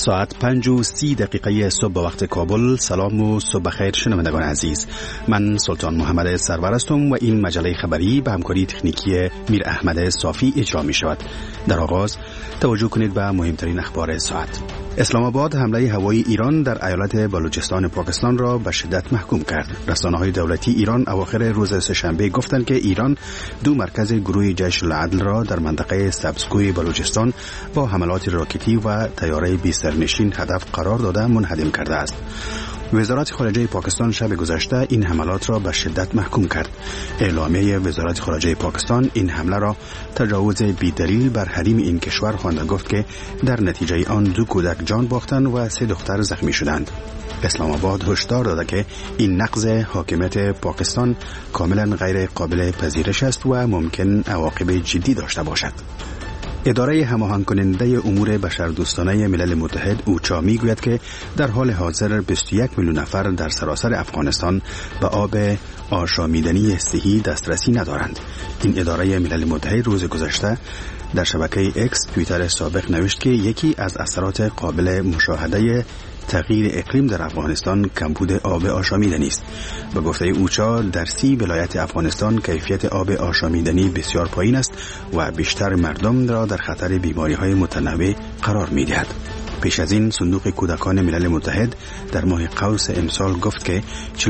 ساعت 5:30 صبح به وقت کابل. سلام و صبح بخیر شنوندگان عزیز. من سلطان محمد سرور هستم و این مجله خبری به همکاری تکنیکی میر احمد صافی اجرا می شود. در آغاز توجه کنید به مهمترین اخبار ساعت. اسلام آباد حمله هوایی ایران در ایالت بلوچستان پاکستان را به شدت محکوم کرد. رسانه‌های دولتی ایران اواخر روز سه‌شنبه گفتند که ایران 2 مرکز گروه جیش العدل را در منطقه سبزگوی بلوچستان با حملات راکتی و طیاره بی سرنشین هدف قرار داده منهدم کرده است. وزارت خارجه پاکستان شب گذشته این حملات را به شدت محکوم کرد. اعلامیه وزارت خارجه پاکستان این حمله را تجاوز بی‌دلیل بر حریم این کشور خوانده گفت که در نتیجه آن 2 کودک جان باختند و 3 دختر زخمی شدند. اسلام آباد هشدار داده که این نقض حاکمیت پاکستان کاملا غیر قابل پذیرش است و ممکن عواقب جدی داشته باشد. اداره هماهنگ کننده امور بشردوستانه ملل متحد اوچا میگوید که در حال حاضر 21 میلیون نفر در سراسر افغانستان به آب آشامیدنی صحی دسترسی ندارند. این اداره ملل متحد روز گذشته در شبکه اکس توییتر سابق نوشت که یکی از اثرات قابل مشاهده تغییر اقلیم در افغانستان کمبود آب آشامیدنی است. به گفته اوچا در 30 ولایت افغانستان کیفیت آب آشامیدنی بسیار پایین است و بیشتر مردم را در خطر بیماری‌های متنوع قرار می‌دهد. پیش از این صندوق کودکان ملل متحد در ماه قوس امسال گفت که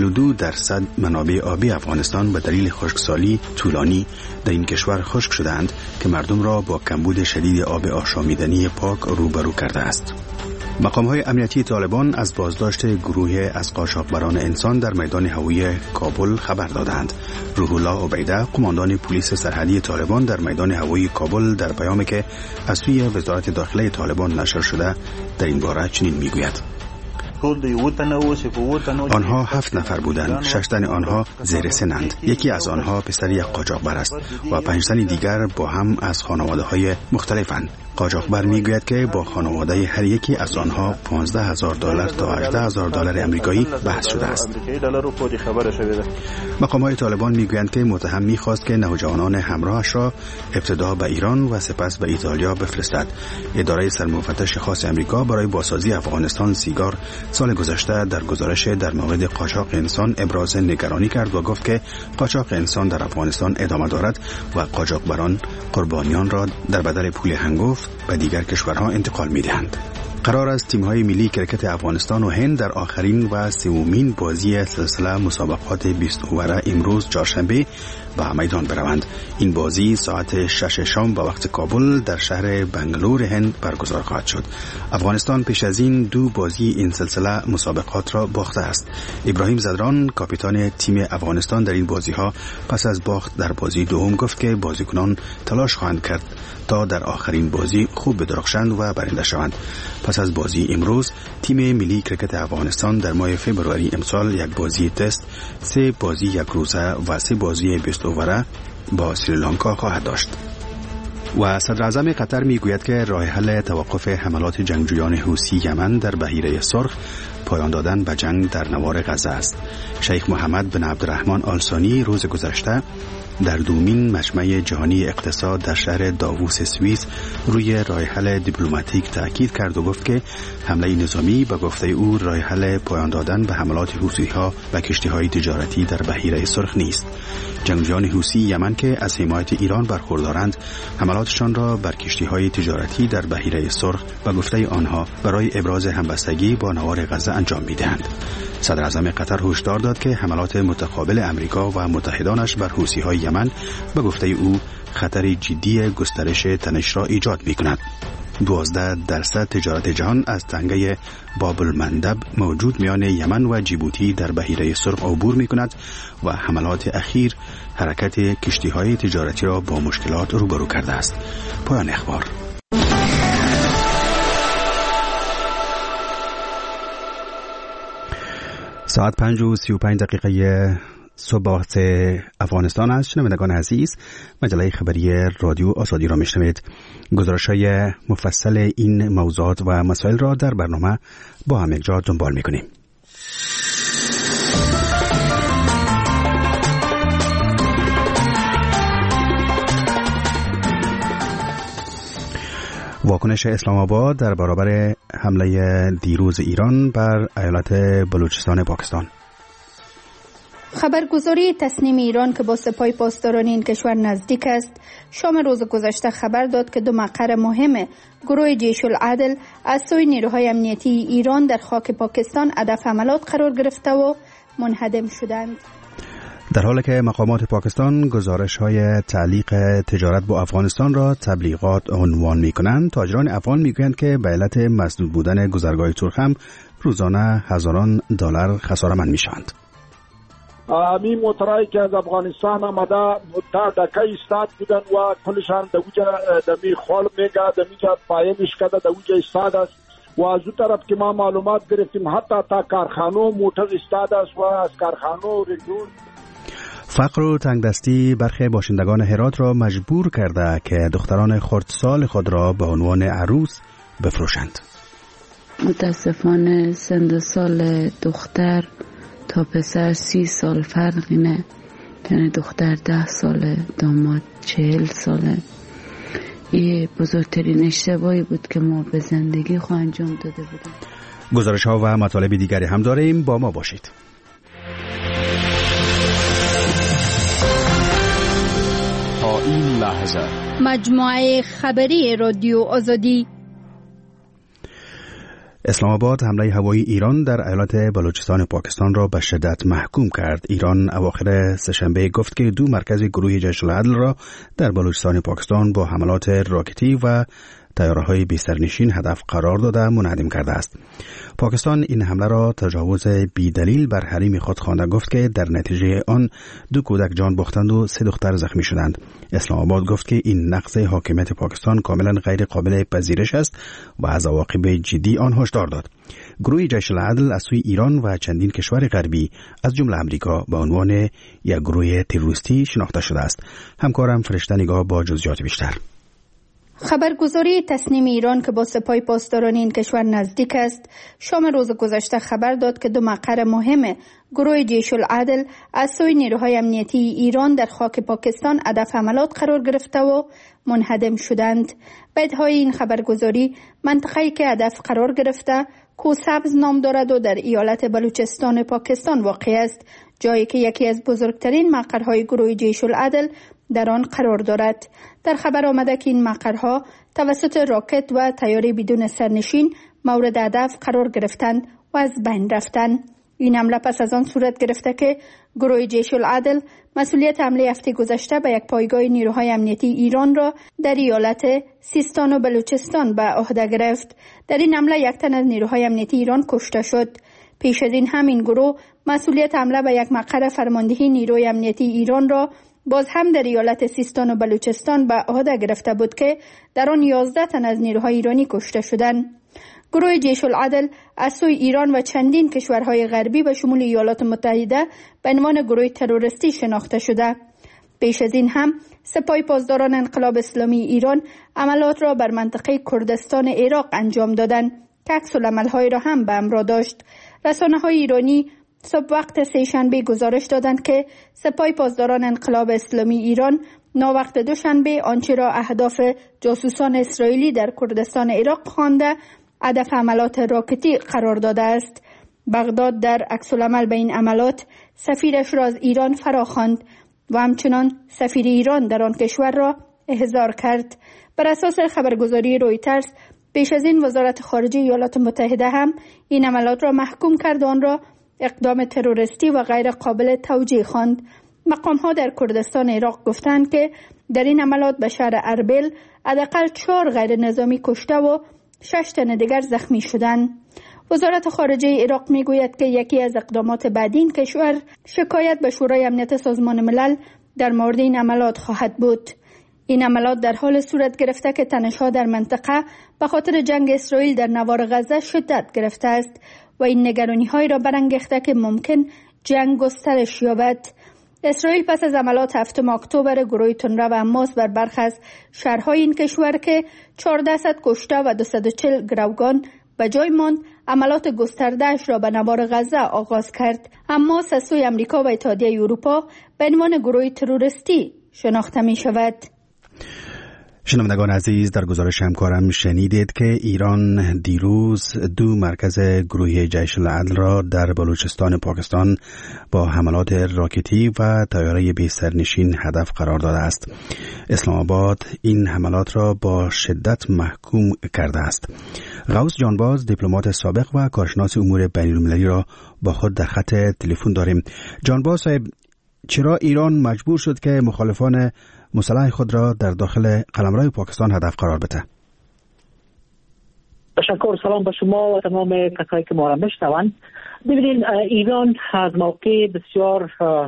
42% منابع آبی افغانستان به دلیل خشکسالی طولانی در این کشور خشک شدند که مردم را با کمبود شدید آب آشامیدنی پاک روبرو کرده است. مقام‌های امنیتی طالبان از بازداشت گروه از قاچاقبران انسان در میدان هوایی کابل خبر دادند. روح الله عبیده، قماندان پلیس سرحدی طالبان در میدان هوایی کابل، در پیامی که از سوی وزارت داخله طالبان نشر شده در این باره چنین میگوید: آنها 7 نفر بودند. 6 تن آنها زیر سنند. یکی از آنها پسر یک قاچاقبر است و 5 تن دیگر با هم از خانواده‌های مختلفند. قاچاقبر میگوید که با خانواده هر یکی از آنها $15,000 تا $18,000 امریکایی بحث شده است. مقامات طالبان میگویند که متهم میخواست که نوجوانان همراهش را ابتدا به ایران و سپس به ایتالیا بفرستد. اداره سرمفتش خاص امریکا برای بازسازی افغانستان سیگار سال گذشته در گزارش در مورد قاچاق انسان ابراز نگرانی کرد و گفت که قاچاق انسان در افغانستان ادامه دارد و قاچاقبران قربانیان را در بدل پول هنگفت به دیگر کشورها انتقال می‌دهند. قرار است تیم‌های ملی کرکت افغانستان و هند در آخرین و سومین بازی سلسله مسابقات 20 اووره امروز چهارشنبه به میدان بروند. این بازی ساعت 6 شام به وقت کابل در شهر بنگلور هند برگزار خواهد شد. افغانستان پیش از این 2 بازی این سلسله مسابقات را باخته است. ابراهیم زدران کاپیتان تیم افغانستان در این بازی‌ها پس از باخت در بازی دوم گفت که بازیکنان تلاش خواهند کرد تا در آخرین بازی خوب بدرخشند و برنده شوند. پس از بازی امروز تیم ملی کرکت افغانستان در ماه فوریه امسال 1 بازی تست، 3 بازی 1 روزه و 3 بازی 20 اووره با سریلانکا خواهد داشت. و صدر اعظم قطر میگوید که راه حل توقف حملات جنگجویان حوثی یمن در بحیره سرخ پایان دادن به جنگ در نوار غزه است. شیخ محمد بن عبدالرحمن آل ثانی روز گذشته در دومین مجمع جهانی اقتصاد در شهر داووس سوئیس روی راه حل دیپلماتیک تاکید کرد و گفت که حمله نظامی به گفته او راه حل پایان دادن به حملات حوثی‌ها و کشتی‌های تجارتی در بحیره سرخ نیست. جنگجویان حوثی یمن که از حمایت ایران برخوردارند حملاتشان را بر کشتی‌های تجارتی در بحیره سرخ به گفته آنها برای ابراز همبستگی با نوار غزه انجام می‌دهند. صدر اعظم قطر هشدار داد که حملات متقابل امریکا و متحدانش بر حوثی‌های یمن به گفته او خطر جدی گسترش تنش را ایجاد می‌کند. 12% تجارت جهان از تنگه باب المندب موجود میان یمن و جیبوتی در بحیره سرخ عبور می‌کند و حملات اخیر حرکت کشتی‌های تجارتی را با مشکلات روبرو کرده است. پایان اخبار. ساعت 5:35 صبح وقت افغانستان است. شنوندگان عزیز، مجله خبری رادیو آزادی را میشنوید. گزارش‌های مفصل این موضوعات و مسائل را در برنامه با هم یکجا دنبال می‌کنیم. واکنش اسلام آباد در برابر حمله دیروز ایران بر ایالت بلوچستان پاکستان. خبرگزاری تصنیم ایران که با سپاه پاسداران این کشور نزدیک است، شام روز گذشته خبر داد که 2 مقر مهم گروه جیش العدل از سوی نیروهای امنیتی ایران در خاک پاکستان هدف حملات قرار گرفته و منهدم شدند. در حالی که مقامات پاکستان گزارش‌های تعلیق تجارت با افغانستان را تبلیغات عنوان می‌کنند، تاجران افغان می‌گویند که به علت مسدود بودن گذرگاه تورخم روزانه هزاران دلار خساره‌مند می‌شوند. می موترایی که از افغانستان آمده تا دکه ایستاد بودن و کلشان دوجه دمی خال میگه دمیجا پایه میشکده دوجه ایستاد است و از اون طرف که ما معلومات گرفتیم حتی تا کارخانو موتر ایستاد است و از کارخانو رجون. فقر و تنگدستی برخی باشندگان هرات را مجبور کرده که دختران خردسال خود را به عنوان عروس بفروشند. متاسفانه سن سال دختر تا پسر 30 سال فرقی نه، یعنی دختر 10 ساله، داماد 40 ساله. این بزرگترین اشتباهی بود که ما به زندگی خود انجام داده بودیم. گزارش ها و مطالب دیگری هم داریم، با ما باشید. تا این لحظه مجموعه خبری رادیو آزادی. اسلام آباد حمله هوایی ایران در ایالت بلوچستان پاکستان را به شدت محکوم کرد. ایران اواخر سه‌شنبه گفت که 2 مرکز گروه جیش العدل را در بلوچستان پاکستان با حملات راکتی و طیاره‌های بی‌سرنشین هدف قرار داده منهدم کرده است. پاکستان این حمله را تجاوز بی‌دلیل بر حریم خود خوانده، گفت که در نتیجه آن 2 کودک جان باختند و 3 دختر زخمی شدند. اسلام آباد گفت که این نقض حاکمیت پاکستان کاملا غیر قابل پذیرش است و از عواقب جدی آن هشدار داد. گروه جیش العدل از سوی ایران و چندین کشور غربی از جمله امریکا به عنوان یک گروه تروریستی شناخته شده است. همکارم فرشته نگاه با جزئیات بیشتر. خبرگزاری تصنیم ایران که با سپاه پاسداران این کشور نزدیک است، شام روز گذشته خبر داد که 2 مقر مهم گروه جیش العدل از سوی نیروهای امنیتی ایران در خاک پاکستان هدف حملات قرار گرفته و منهدم شدند. به ادعای این خبرگزاری، منطقه‌ای که هدف قرار گرفته کوسبز نام دارد و در ایالت بلوچستان پاکستان واقع است، جایی که یکی از بزرگترین مقرهای گروه جیش العدل در آن قرار دارد. در خبر آمده که این مقرها توسط راکت و طیاره بدون سرنشین مورد هدف قرار گرفتند و از بین رفتند. این حمله پس از آن صورت گرفته که گروه جیش العدل مسئولیت حمله هفته گذشته به یک پایگاه نیروهای امنیتی ایران را در ایالت سیستان و بلوچستان به عهده گرفت. در این حمله 1 تن از نیروهای امنیتی ایران کشته شد. پیش از این همین گروه مسئولیت حمله به یک مقر فرماندهی نیروی امنیتی ایران را باز هم در ایالت سیستان و بلوچستان به عهده گرفته بود که در آن 11 تن از نیروهای ایرانی کشته شدند. گروه جیش العدل از سوی ایران و چندین کشورهای غربی به شمول ایالات متحده به عنوان گروه تروریستی شناخته شده. پیش از این هم سپاه پاسداران انقلاب اسلامی ایران عملات را بر منطقه کردستان عراق انجام دادند که عکس‌العمل‌های را هم به همراه داشت. رسانه‌های ایرانی صبح وقت سه‌شنبه گزارش دادند که سپاه پاسداران انقلاب اسلامی ایران ناوقت دوشنبه آنچه را اهداف جاسوسان اسرائیلی در کردستان عراق خوانده هدف عملات راکتی قرار داده است. بغداد در عکس‌العمل به این عملات سفیرش را از ایران فراخواند و همچنان سفیر ایران در آن کشور را احضار کرد. بر اساس خبرگزاری رویترز، پیش از این وزارت خارجه ایالات متحده هم این عملات را محکوم کرد و آن را اقدام تروریستی و غیر قابل توجیه خواند. مقام‌ها در کردستان عراق گفتند که در این عملات به شهر اربیل حداقل 4 غیر نظامی کشته و 6 تن دیگر زخمی شدند. وزارت خارجه عراق میگوید که یکی از اقدامات بعدی این کشور شکایت به شورای امنیت سازمان ملل در مورد این عملات خواهد بود. این عملات در حال صورت گرفته که تنش‌ها در منطقه به خاطر جنگ اسرائیل در نوار غزه شدت گرفته است و این نگرانی‌های را برانگیخته که ممکن جنگ گسترش یابد. اسرائیل پس از عملات 7 اکتبر گروه تندرو و حماس بر برخی از شهرهای این کشور که 400 کشته و 240 گروگان به جای ماند، عملات گسترده‌اش را به نوار غزه آغاز کرد. حماس از سوی امریکا و اتحادیه اروپا به عنوان گروه تروریستی شناخته می شود. شنوندگان عزیز، در گزارش همکارم شنیدید که ایران دیروز 2 مرکز گروه جیش العدل را در بلوچستان پاکستان با حملات راکتی و طیاره بی سرنشین هدف قرار داده است. اسلام آباد این حملات را با شدت محکوم کرده است. غوث جانباز، دیپلمات سابق و کارشناس امور بین‌المللی را با خود در خط تلفن داریم. جانباز صاحب، چرا ایران مجبور شد که مخالفان مسلح خود را در داخل قلمرو پاکستان هدف قرار بده؟ تشکر. سلام به شما و تمام کسایی که ما را میشنوند. ببینید، ایران از موقع بسیار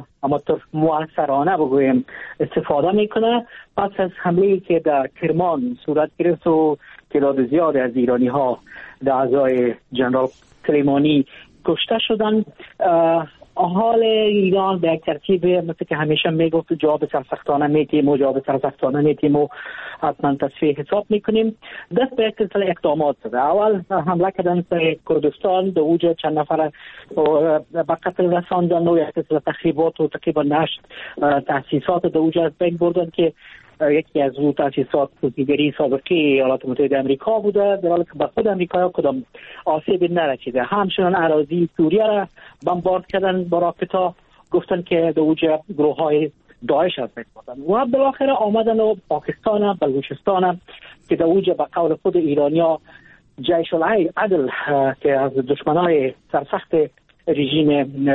موثرانه بگویم استفاده میکنه. پس از حمله که در کرمان صورت گرفت و تعداد زیاد از ایرانی ها در اعضای جنرال سلیمانی کشته شدند، حال ایران به یک ترتیب مثل که همیشه میگفت جواب سرسختانه میتیم و حتما تصفیه حساب میکنیم. دست به یک سلسله اقدامات زده. اول حمله کردن سر کردستان، در اوجه چند نفر به قتل رساندن و یک سلسله تخریبات و تقریبا 8 تأسیسات در اوجه از بین بردن که یکی از اون تأسیسات دیگری سابقه ایالات متحده آمریکا بوده، در حالی که به خود آمریکا کدام آسیب نرسیده. همچنان اراضی سوریه را بمبارد کردن با راکت‌ها، گفتن که در اوج گروه‌های داعش از بین بردن و بالاخره آمدن و پاکستان، بلوچستان که در اوج به قول خود ایرانیا جیش العدل که از دشمنان سرسخت رژیم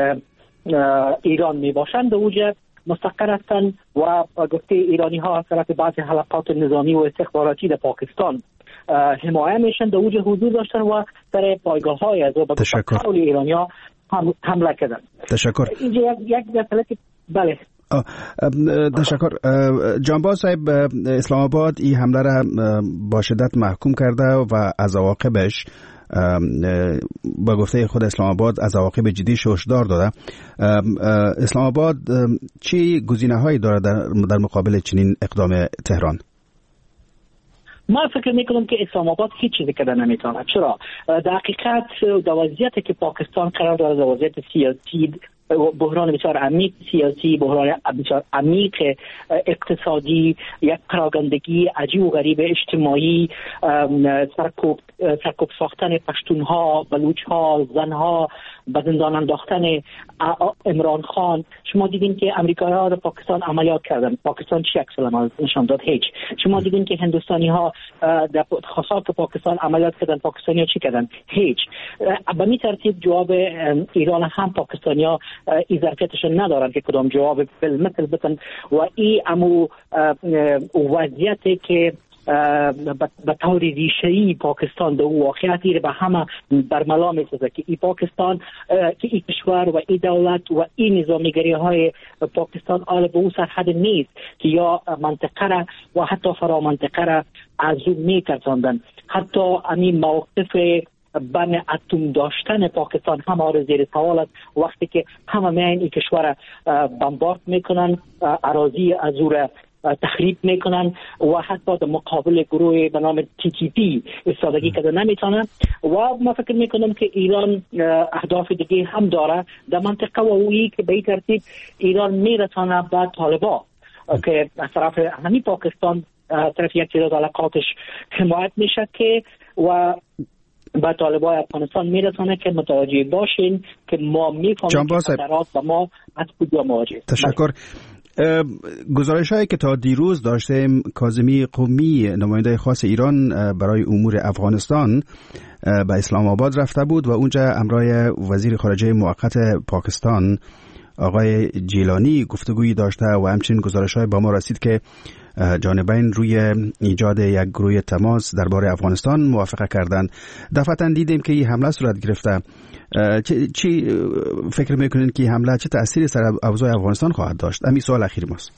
ایران می باشند در اوج مستقر هستند و گفته ایرانی ها از طرف بعضی حلقات نظامی و استخباراتی در پاکستان حمایه میشن، در اوج حضور داشتن و در پایگاه های از قول ایرانی ها حمله کردن. تشکر. اینجا یک مسئله که بله. تشکر. جانباز صاحب، اسلام آباد این حمله را با شدت محکوم کرده و از عواقبش با گفته خود اسلام آباد از عواقب جدی هشدار داده. اسلام آباد چی گزینه‌هایی داره در مقابل چنین اقدام تهران؟ ما فکر میکنم که اسلام آباد هیچ چیزی کردن نمیتونه. چرا؟ در حقیقت در وضعیتی که پاکستان قرار داره، در وضعیت سیاسی، بحران بسیار عمیق سیاسی، بحران بسیار عمیق اقتصادی، یک پراگندگی عجیب و غریب اجتماعی، سرکوب ساختن پشتونها، بلوچها، زنها، به زندان انداختن عمران خان. شما دیدین که امریکایی ها در پاکستان عملیات کردن، پاکستان چی عکس العمل نشان داد؟ هیچ. شما دیدین که هندوستانی ها در خاصات پاکستان عملیات کردن، پاکستانی ها چی کردن؟ هیچ. به این ترتیب جواب ایران هم پاکستانی ها این ظرفیتش ندارن که کدام جواب مثل بتن و این امو وضعیتی که به طور ریشه‌ای پاکستان در واقعیتی به همه برملا می‌سازه که این پاکستان، که این کشور و این دولت و این نظامیگری های پاکستان آل به اون سرحد نیست که یا منطقه را و حتی فرا منطقه را از اون می‌ترساندن. حتی همین موقف بن اتم داشتن پاکستان هم آره زیر سوال است وقتی که همه میان این کشور بمبارد میکنن، اراضی از او را تخریب میکنن و حتی در مقابل گروه به نام TTP استفاده کرده نمیتونن. و ما فکر میکنم که ایران اهداف دیگه هم داره در منطقه و اویی که به این ترتیب ایران میرسانه به طالبان که از طرف همین پاکستان طرف یک تعداد علاقاتش حمایت میشه که و با طالبان افغانستان میرسانه که متوجه باشین که ما میفهمیم که خطرات و ما از کجا مواجهیم. تشکر. گزارش هایی که تا دیروز داشتیم، کاظمی قمی نماینده خاص ایران برای امور افغانستان به اسلام آباد رفته بود و اونجا همراه وزیر خارجه موقت پاکستان آقای جیلانی گفتگویی داشته و همچنین گزارش های با ما رسید که جانبین روی ایجاد یک گروه تماس درباره افغانستان موافقه کردند. دفعتاً دیدیم که این حمله صورت گرفته. چی فکر میکنین که این حمله چه تأثیری سر اوضاع افغانستان خواهد داشت؟ همین سوال اخیر ماست.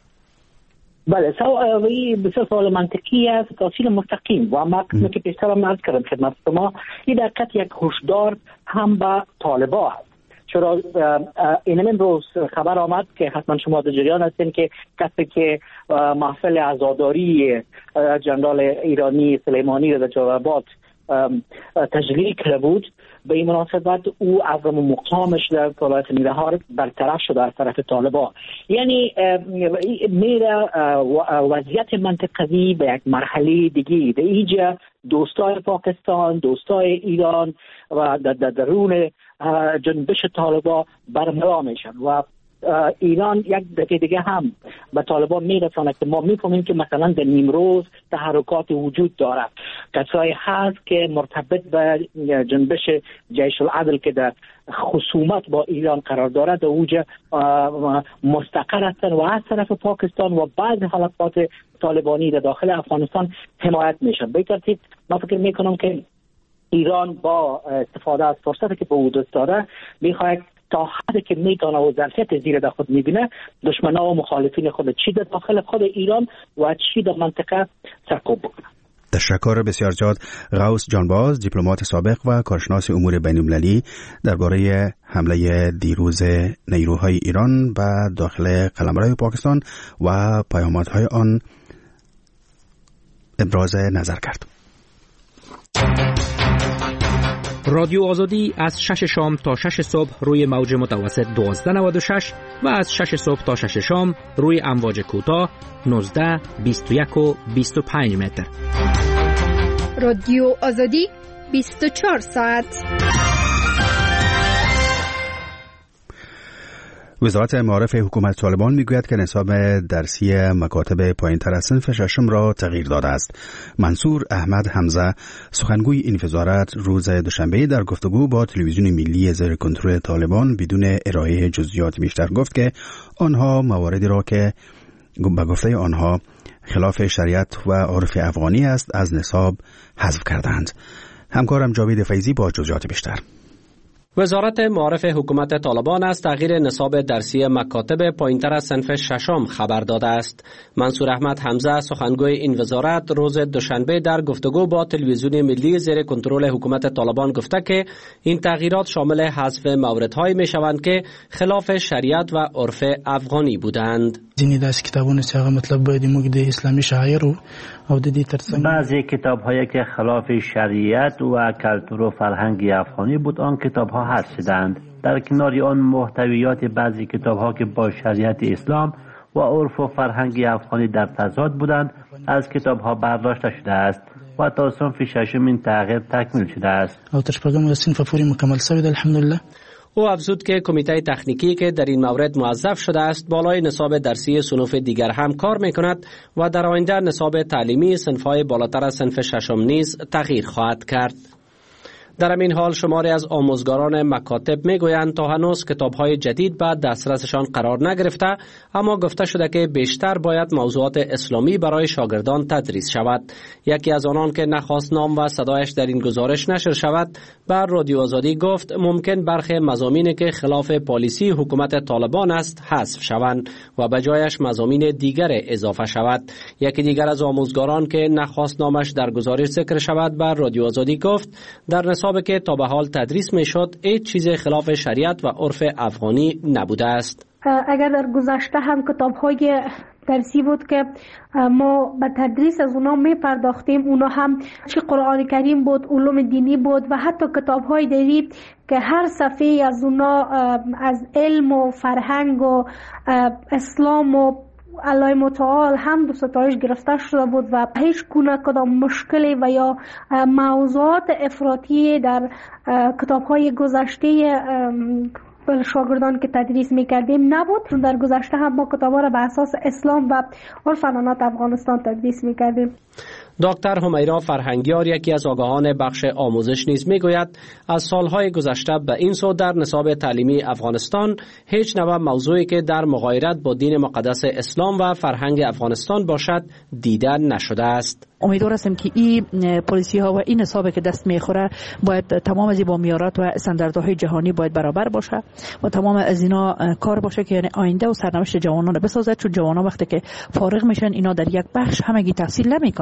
بله، بسیار سوال منطقی است، تأثیر مستقیم و ما که پیشتر هم عرض کردم خدمت شما، این در حقیقت یک هشدار هم به طالبان است. چرا این امروز خبر آمد که حتما شما در جریان هستین که کسی که محفل عزاداری جنرال ایرانی سلیمانی را در جلال آباد تجلیل کرده بود به این مناسبت او عظم مقامش در ولایت نیرهار برطرف شده از طرف طالبان. یعنی میره وضعیت منطقوی به یک مرحله دیگه در اینجا دوستای پاکستان، دوستای ایران و در درون جنبش طالبان برملا میشن و ایران یک دفعه دیگه هم به طالبان میرسانه که ما میفهمیم که مثلا در نیمروز تحرکات وجود داره، کسایی هست که مرتبط به جنبش جیش العدل که در خصومت با ایران قرار داره در اوج مستقر هستن و از طرف پاکستان و بعض حلقات طالبانی در داخل افغانستان حمایت میشن. به ترتیب من فکر میکنم که ایران با استفاده از فرصتی که به او دست داره میخواد تا حدی که میتونه و ظرفیت زیر در خود میبینه دشمنا و مخالفین خود چی در داخل خود ایران و چی در منطقه سرکوب بکنه. تشکر بسیار زیاد غوث جانباز، دیپلمات سابق و کارشناس امور بین‌المللی، درباره حمله دیروز نیروهای ایران به داخل قلمرو پاکستان و پیامدهای آن ابراز نظر کرد. رادیو آزادی از 6 شام تا 6 صبح روی موج متوسط 1296 و از 6 صبح تا 6 شام روی امواج کوتاه 19، 21 و 25 متر. رادیو آزادی 24 ساعت. وزارت معارف حکومت طالبان میگوید که نصاب درسی مکاتب پایین‌تر از صنف ششم را تغییر داده است. منصور احمد حمزه، سخنگوی این وزارت، روز دوشنبه در گفتگو با تلویزیون ملی زیر کنترل طالبان بدون ارائه جزئیات بیشتر گفت که آنها مواردی را که به گفته آنها خلاف شریعت و عرف افغانی است از نصاب حذف کردند. همکارم جاوید فیضی با جزئیات بیشتر. وزارت معارف حکومت طالبان از تغییر نصاب درسی مکاتب پایین‌تر از صنف ششم خبر داده است. منصور احمد حمزه، سخنگوی این وزارت، روز دوشنبه در گفتگو با تلویزیون ملی زیر کنترل حکومت طالبان گفته که این تغییرات شامل حذف موردهایی می‌شوند که خلاف شریعت و عرف افغانی بودند. ځینې داسې کتابونه چې هغه مطلب باید موږ د اسلامي شاعر او د دې ترڅنګ بعضی کتاب‌هایی که خلاف شریعت و کلتور و فرهنگ افغانی بود آن کتاب‌ها حذف شدند. در کنار آن محتویات بعضی کتاب‌ها که با شریعت اسلام و عرف و فرهنگ افغانی در تضاد بودند از کتاب‌ها برداشته شده است و تا صنف ششم این تغییر تکمیل شده است. او تر شپږم صنف پورې مکمل شوی دی الحمدلله. او افزود که کمیته تکنیکی که در این مورد موظف شده است بالای نصاب درسی صنوف دیگر هم کار میکند و در آینده نصاب تعلیمی صنف‌های بالاتر از صنف ششم نیز تغییر خواهد کرد. در همین حال شماری از آموزگاران مکاتب میگویند تا هنوز کتاب‌های جدید بعد دسترسشان قرار نگرفته، اما گفته شده که بیشتر باید موضوعات اسلامی برای شاگردان تدریس شود. یکی از آنان که نخواست نام و صدایش در این گزارش نشر شود بر رادیو آزادی گفت ممکن برخی مضامینی که خلاف پالیسی حکومت طالبان است حذف شوند و به جایش مضامین دیگر اضافه شود. یکی دیگر از آموزگاران که نخواست نامش در گزارش ذکر شود بر رادیو آزادی گفت در نصابی که تا به حال تدریس می شد هیچ چیز خلاف شریعت و عرف افغانی نبوده است. اگر در گذشته هم کتاب‌های درسی بود که ما به تدریس از اونا می پرداختیم، اونا هم چه قرآن کریم بود، علوم دینی بود و حتی کتاب‌های دیگه که هر صفحه از اونا از علم و فرهنگ و اسلام و الله متعال هم دو ستایش گرفته شده بود و هیچ گونه کدام مشکلی و یا موضوعات افراطی در کتاب‌های گذشته شاگردان که تدریس می‌کردیم نبود. در گذشته هم ما کتاب‌ها را بر اساس اسلام و عرف عنعنات افغانستان تدریس می‌کردیم. دکتر همیرا فرهنگیار، یکی از آگاهان بخش آموزش نیز میگوید از سالهای گذشته به این سو در نصاب تعلیمی افغانستان هیچ نوع موضوعی که در مغایرت با دین مقدس اسلام و فرهنگ افغانستان باشد دیده نشده است. امیدوار هستم که این پالیسی ها و این نصابی که دست میخوره باید تمام از با معیارات و استانداردهای جهانی باید برابر باشه و تمام از اینا کار باشه که یعنی آینده و سرنوشت جوانان بسازد، چون جوانان وقتی که فارغ میشن اینا در یک بخش همگی تحصیل نمیکنه،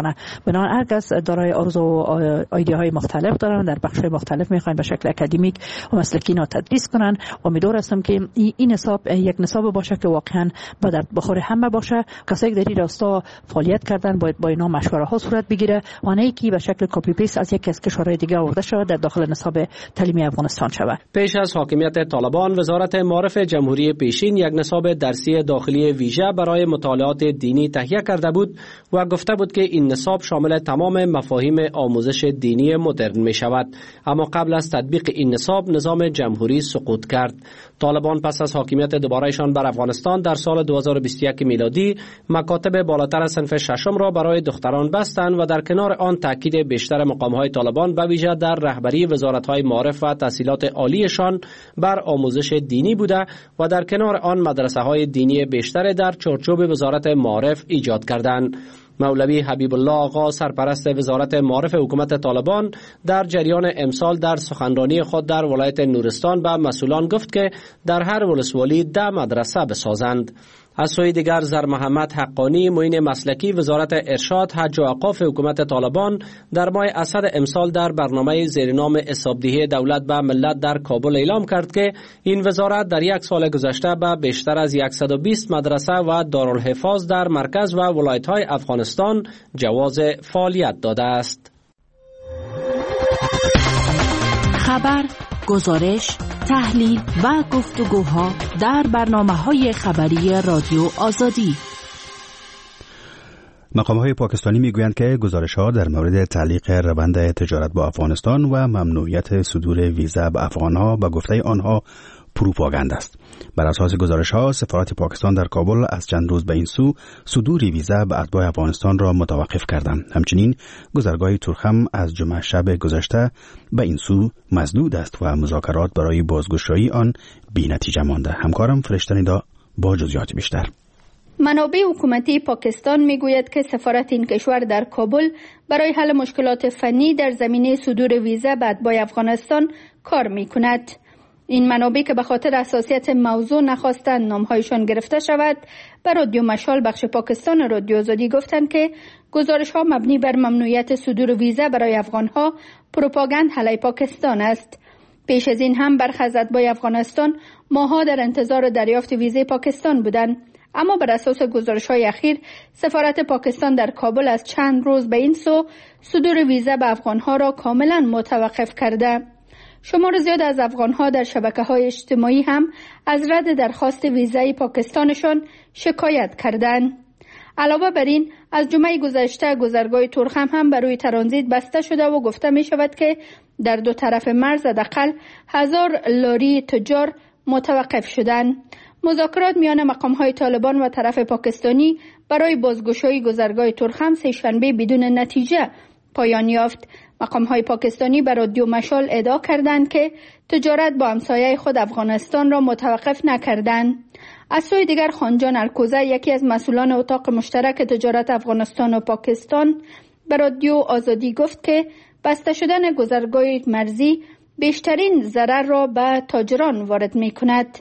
بنابراین هر کس دارای آرزو و ایده های مختلف دارن، در بخش مختلف میخواین به شکل اکادمیک و مسلکی اینا تدریس کنن. امیدوار هستم که این نصاب یک نصاب باشه که واقعا به درد بخور همه باشه. کسایی که در این راستا فعالیت کردن باید با اینا مشوره ها صورت بگیره و نه اینکه به شکل کپی پیست از یک از کشورهای دیگه آورده شود در داخل نصاب تعلیمی افغانستان شود. پیش از حاکمیت طالبان، وزارت معارف جمهوری پیشین یک نصاب درسی داخلی ویژه برای مطالعات دینی تهیه کرده بود و گفته بود که این نصاب شامل تمام مفاهیم آموزش دینی مدرن می شود. اما قبل از تطبیق این نصاب، نظام جمهوری سقوط کرد. طالبان پس از حاکمیت دوبارهشان بر افغانستان در سال 2021 میلادی مکاتب بالاتر صنف ششم را برای دختران بستند و در کنار آن تاکید بیشتر مقام‌های طالبان به ویژه در رهبری وزارت‌های معارف و تحصیلات عالیشان بر آموزش دینی بوده و در کنار آن مدرسه‌های دینی بیشتر در چارچوب وزارت معارف ایجاد کردند. مولوی حبیب الله آقا، سرپرست وزارت معارف حکومت طالبان، در جریان امسال در سخنرانی خود در ولایت نورستان به مسئولان گفت که در هر ولسوالی 10 مدرسه بسازند. از سوی دیگر زر محمد حقانی، معین مسلکی وزارت ارشاد، حج و اوقاف حکومت طالبان، در ماه اسد امسال در برنامه زیرنام حسابدهی دولت به ملت در کابل اعلام کرد که این وزارت در یک سال گذشته به بیشتر از 120 مدرسه و دارالحفاظ در مرکز و ولایت‌های افغانستان جواز فعالیت داده است. خبر، گزارش، تحلیل و گفتگوها در برنامه‌های خبری رادیو آزادی. مقام‌های پاکستانی میگویند که گزارش‌ها در مورد تعلیق روند تجارت با افغانستان و ممنوعیت صدور ویزا به افغان‌ها به گفته آنها پروپاگاند است. بر اساس گزارش‌ها، سفارت پاکستان در کابل از چند روز به این سو صدور ویزا به اتباع افغانستان را متوقف کردند. همچنین گذرگاه تورخم از جمعه شب گذشته به این سو مسدود است و مذاکرات برای بازگشایی آن بی‌نتیجه مانده. همکارم فرشته‌ندا با جزئیات بیشتر. منابع حکومتی پاکستان میگوید که سفارت این کشور در کابل برای حل مشکلات فنی در زمینه صدور ویزا به اتباع افغانستان کار می‌کند. این منابع که به خاطر حساسیت موضوع نخواستند نامهایشان گرفته شود، به رادیو مشال بخش پاکستان رادیو آزادی گفتند که گزارش‌ها مبنی بر ممنوعیت صدور ویزا برای افغان‌ها پروپاگاند علیه پاکستان است. پیش از این هم برخی از اتباع افغانستان ماه‌ها در انتظار دریافت ویزای پاکستان بودند، اما بر اساس گزارش‌های اخیر سفارت پاکستان در کابل از چند روز به این سو صدور ویزا به افغان‌ها را کاملا متوقف کرده. شمار زیاد از افغان‌ها در شبکه‌های اجتماعی هم از رد درخواست ویزای پاکستانشان شکایت کردند. علاوه بر این، از جمعه گذشته گذرگاه تورخم هم برای ترانزیت بسته شده و گفته می شود که در دو طرف مرز حداقل 1000 لاری تجار متوقف شدند. مذاکرات میان مقام‌های طالبان و طرف پاکستانی برای بازگشایی گذرگاه تورخم سه‌شنبه بدون نتیجه پایان یافت. مقام‌های پاکستانی به رادیو مشال ادعا کردند که تجارت با همسایه خود افغانستان را متوقف نکردند. از سوی دیگر خانجان الکوزه، یکی از مسئولان اتاق مشترک تجارت افغانستان و پاکستان، به رادیو آزادی گفت که بسته شدن گذرگاه مرزی بیشترین ضرر را به تاجران وارد می‌کند.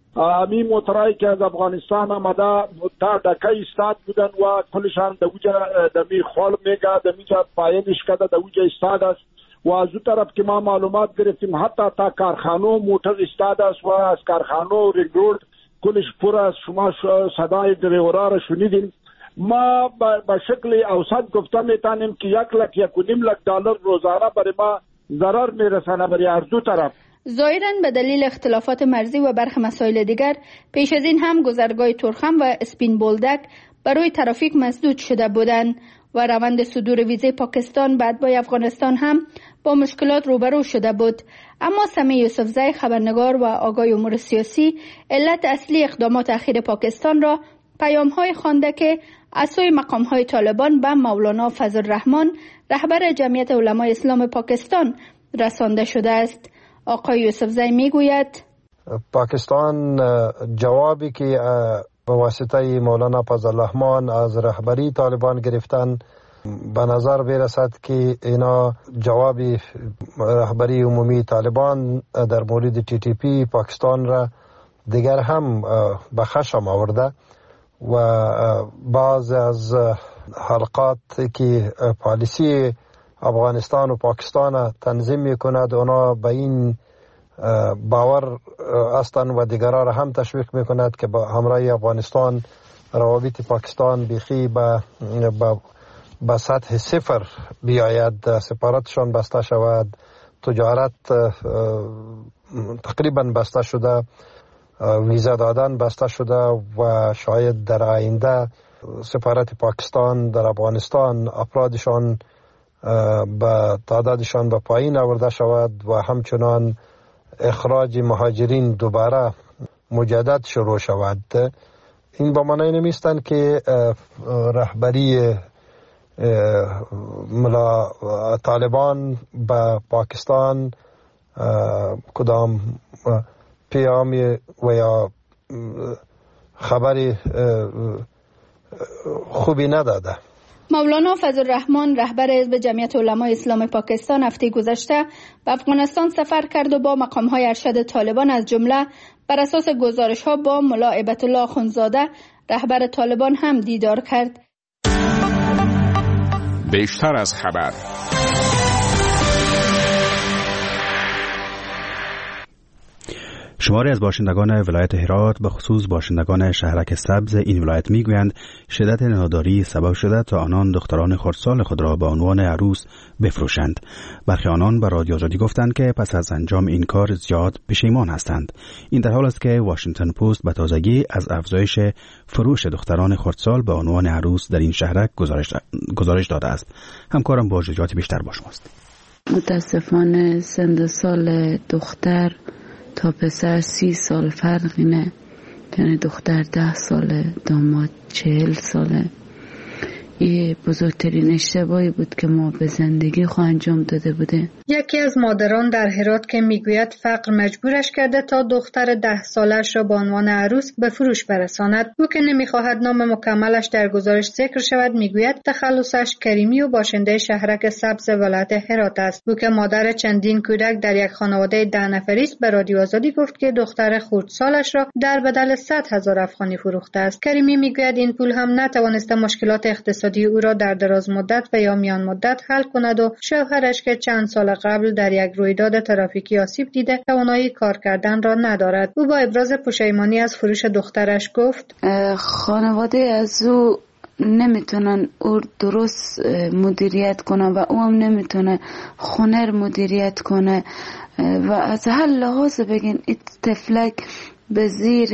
می موترایی که از افغانستان آمده تا دکه ایستاد بودن و کلشان دوجه دمی خال میگه دمیجا پایینش کده دوجه ایستاد است و از اون طرف که ما معلومات گرفتیم حتی تا کارخانه موتر ایستاد است و از کارخانه رینگ رود کلش پر است. شما صدای دریورا را شنیدین. ما به شکل اوسط گفته میتونیم که 1,1.5 دلار روزانه برای ما ضرر میرسانه برای هر دو طرف. ظاهراً به دلیل اختلافات مرزی و برخی مسائل دیگر پیش از این هم گذرگاه تورخم و اسپین بولدک برای ترافیک مسدود شده بودند و روند صدور ویزای پاکستان به اتباع افغانستان هم با مشکلات روبرو شده بود. اما سمی یوسفزی، خبرنگار و آگاه امور سیاسی، علت اصلی اقدامات اخیر پاکستان را پیام‌های خوانده که از سوی مقام‌های طالبان به مولانا فضل الرحمن، رهبر جمعیت علمای اسلام پاکستان، رسانده شده است. آقای یوسفزی میگوید پاکستان جوابی که به واسطه مولانا فضل الرحمن از رهبری طالبان گرفتن به نظر برسد که اینا جوابی رهبری عمومی طالبان در مورد TTP پاکستان را دیگر هم به خشم آورده و بعض از حلقات که پالیسی افغانستان و پاکستان تنظیم میکند، اونا به این باور هستند و دیگران را هم تشویق میکند که با همراه افغانستان روابط پاکستان بیخی به سطح صفر بیاید، سفارتشان بسته شود، تجارت تقریبا بسته شده، ویزا دادن بسته شده و شاید در آینده سفارت پاکستان در افغانستان افرادشان به تعدادشان به پایین آورده شود و همچنان اخراج مهاجرین دوباره مجدد شروع شود. این با معنی نمیستند که رهبری طالبان به پاکستان کدام پیامی و یا خبری خوبی نداده. مولانا فضل الرحمن رهبر حزب جمعیت علمای اسلام پاکستان هفته گذشته به افغانستان سفر کرد و با مقام‌های ارشد طالبان از جمله بر اساس گزارش‌ها با ملا هیبت الله اخندزاده رهبر طالبان هم دیدار کرد. بیشتر از خبر. شماری از باشندگان ولایت هرات به خصوص باشندگان شهرک سبز این ولایت میگویند شدت ناداری سبب شده تا آنان دختران خردسال خود را به عنوان عروس بفروشند. برخی آنان به رادیو آزادی گفتند که پس از انجام این کار زیاد پشیمان هستند. این در حال است که واشنگتن پست به تازگی از افزایش فروش دختران خردسال به عنوان عروس در این شهرک گزارش داده است. همکارم با جزئیات بیشتر با شماست. متاسفانه سن سال دختر تا پسر 30 سال فرقی نه، یعنی دختر 10 ساله، داماد 40 ساله. این بزرگترین اشتباهی بود که ما به زندگی خود انجام داده بوده. یکی از مادران در هرات که میگوید فقر مجبورش کرده تا دختر 10 سالش را به عنوان عروس به فروش برساند. او که نمیخواهد نام مکملش در گزارش ذکر شود میگوید تخلصش کریمی و باشنده شهرک سبز ولایت هرات است. او که مادر چندین کودک در یک خانواده 10 نفری است به رادیو آزادی گفت که دختر خردسالش را در بدل 100,000 افغانی فروخته است. کریمی میگوید این پول هم نتوانسته مشکلات اقتصادی او را در دراز مدت و یا میان مدت حل کند و شوهرش که چند سال قبل در یک رویداد ترافیکی آسیب دیده توانایی کار کردن را ندارد. او با ابراز پشیمانی از فروش دخترش گفت خانواده از او نمیتونن او درست مدیریت کنه و او هم نمیتونه خونه مدیریت کنه و از هر لحاظ بگین این طفلک به زیر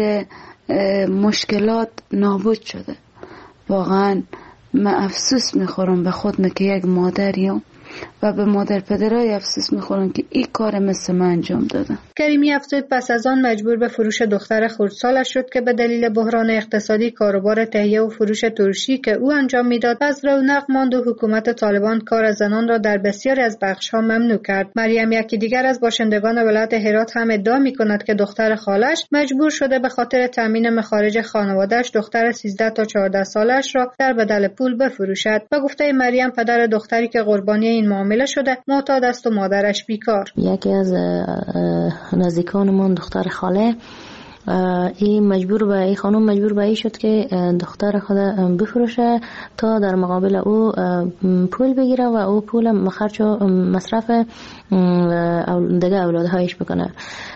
مشکلات نابود شده. واقعا من افسوس میخورم به خودم که یک مادریم و به مادر پدرای افسوس میخورم که این کار مثل من انجام دادن. کریمی افزود پس از آن مجبور به فروش دختر خردسالش شد که به دلیل بحران اقتصادی کاروبار تهیه و فروش ترشی که او انجام میداد از رونق ماند و حکومت طالبان کار زنان را در بسیاری از بخش‌ها ممنوع کرد. مریم یکی دیگر از باشندگان ولایت هرات هم ادعا میکند که دختر خالش مجبور شده به خاطر تامین مخارج خانواده‌اش دختر 13 تا 14 سالش را در بدل پول بفروشد. به گفته مریم پدر دختری که قربانی این معامله شده معتاد است و مادرش بیکار. یکی از نزدیکانمون دختر خاله این خانم مجبور به این شد که دختر خود بفروشه تا در مقابل او پول بگیره و او پول خرج و مصرف دیگه اولادهایش بکنه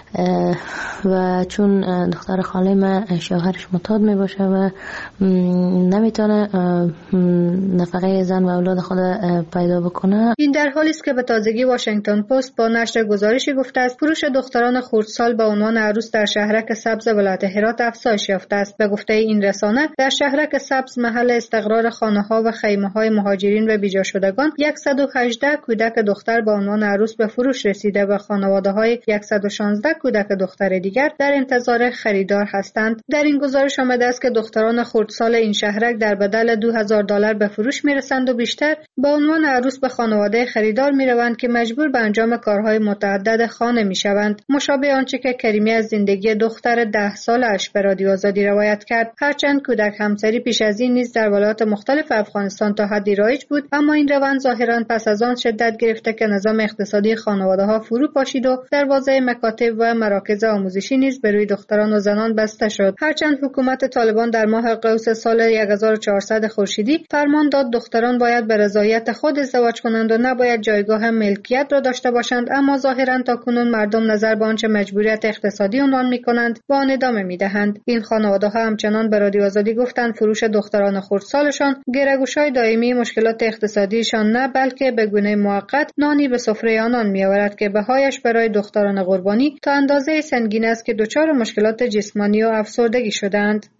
و چون دختر خاله من شوهرش معتاد می باشه و نمیتونه نفقه زن و اولاد خود پیدا بکنه. این در حالی است که به تازگی واشنگتن پست با نشر گزارشی گفته است فروش دختران خردسال به عنوان عروس در شهرک سبز ولایت هرات افزایش یافته است. به گفته این رسانه در شهرک سبز محل استقرار خانه‌ها و خیمه‌های مهاجرین و بیجا شدگان 118 کودک دختر به عنوان عروس به فروش رسیده و خانواده‌های 116 کودک دختر دیگر در انتظار خریدار هستند. در این گزارش آمده است که دختران خردسال این شهرک در بدل $2000 به فروش میرسند و بیشتر به عنوان عروس به خانواده خریدار میروند که مجبور به انجام کارهای متعدد خانه میشوند. مشابه آنچه که کریمی از زندگی دختر 10 سالش به رادیو آزادی روایت کرد. هرچند کودک همسری پیش از این نیز در ولایات مختلف افغانستان تا حدی رایج بود، اما این روند ظاهرا پس از آن شدت گرفته که نظام اقتصادی خانواده‌ها فرو پاشید و دروازه مکاتب و و مراکز آموزشی نیز به روی دختران و زنان بسته شد. هرچند حکومت طالبان در ماه قوس سال 1400 خورشیدی فرمان داد دختران باید به رضایت خود ازدواج کنند و نباید جایگاه ملکیت را داشته باشند، اما ظاهرا تاکنون مردم نظر به آنچه مجبوریت اقتصادی عنوان می‌کنند با آن ادامه می‌دهند. این خانواده‌ها همچنان به رادیو آزادی گفتند فروش دختران خردسالشان گره‌گوش‌های دائمی مشکلات اقتصادیشان نه بلکه به گونه موقت نانی به سفره آنان می‌آورد که بهایش برای دختران قربانی تا اندازه سنگین است که دچار مشکلات جسمانی و افسردگی شدند.